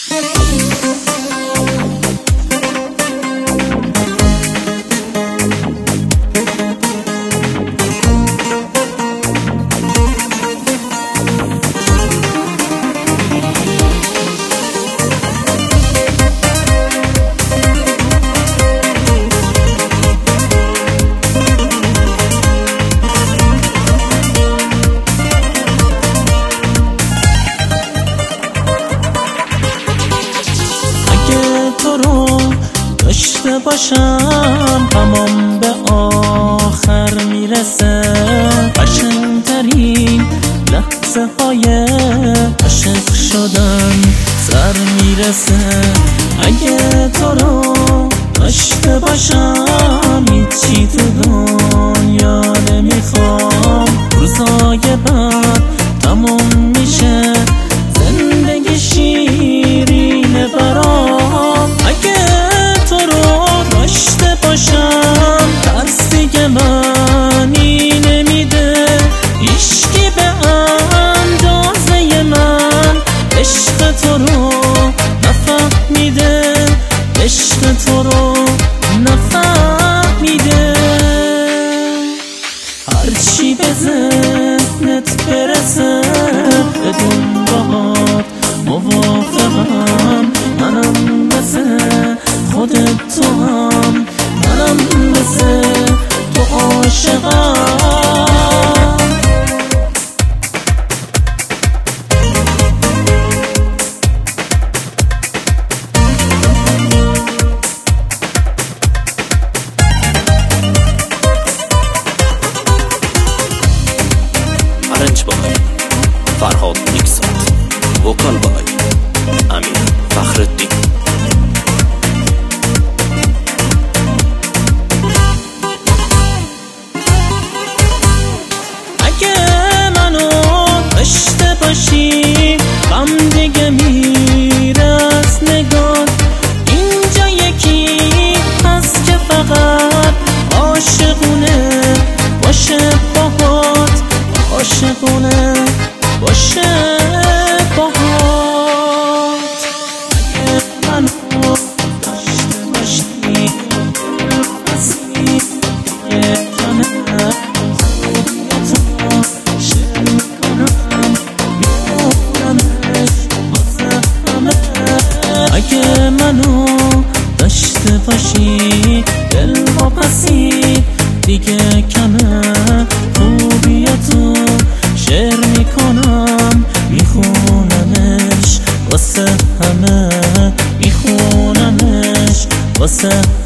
تو رو داشته باشم تمام به آخر میرسه، قشنگترین لحظه های عاشق شدن سر میرسه. اگه تو رو داشته باشم هیچی تو دنیا نمیخوام، روزای بعد تموم میشه زندگی شیرینه برام. اگه تو رو داشته باشم ترسی که معنی نمیده، هیچکی به اندازه من عشق تو رو نفهمیده، عشق تو رو نفهمیده. هرچی به ذهنت برسه بدون باهات موافقم، منم مثل خودت تو هم، منم مثل تو عاشقم. ارنج بای فرهاد نیکسات، وکال بای امیر فخرالدین. اگه منو داشته باشی غم دیگه میره از نگاه، اینجا یکی هست که فقط عاشقونه باشه باهات، عاشقونه باشه باهات. اگه منو داشته باشی هستی یه کنه خوبیتو شعر میکنم میخونمش واسه همه. اگه منو داشته باشی دل واپسی دیگه کمه، خوبیتو شعر میکنم میخونمش واسه همه، میخونمش واسه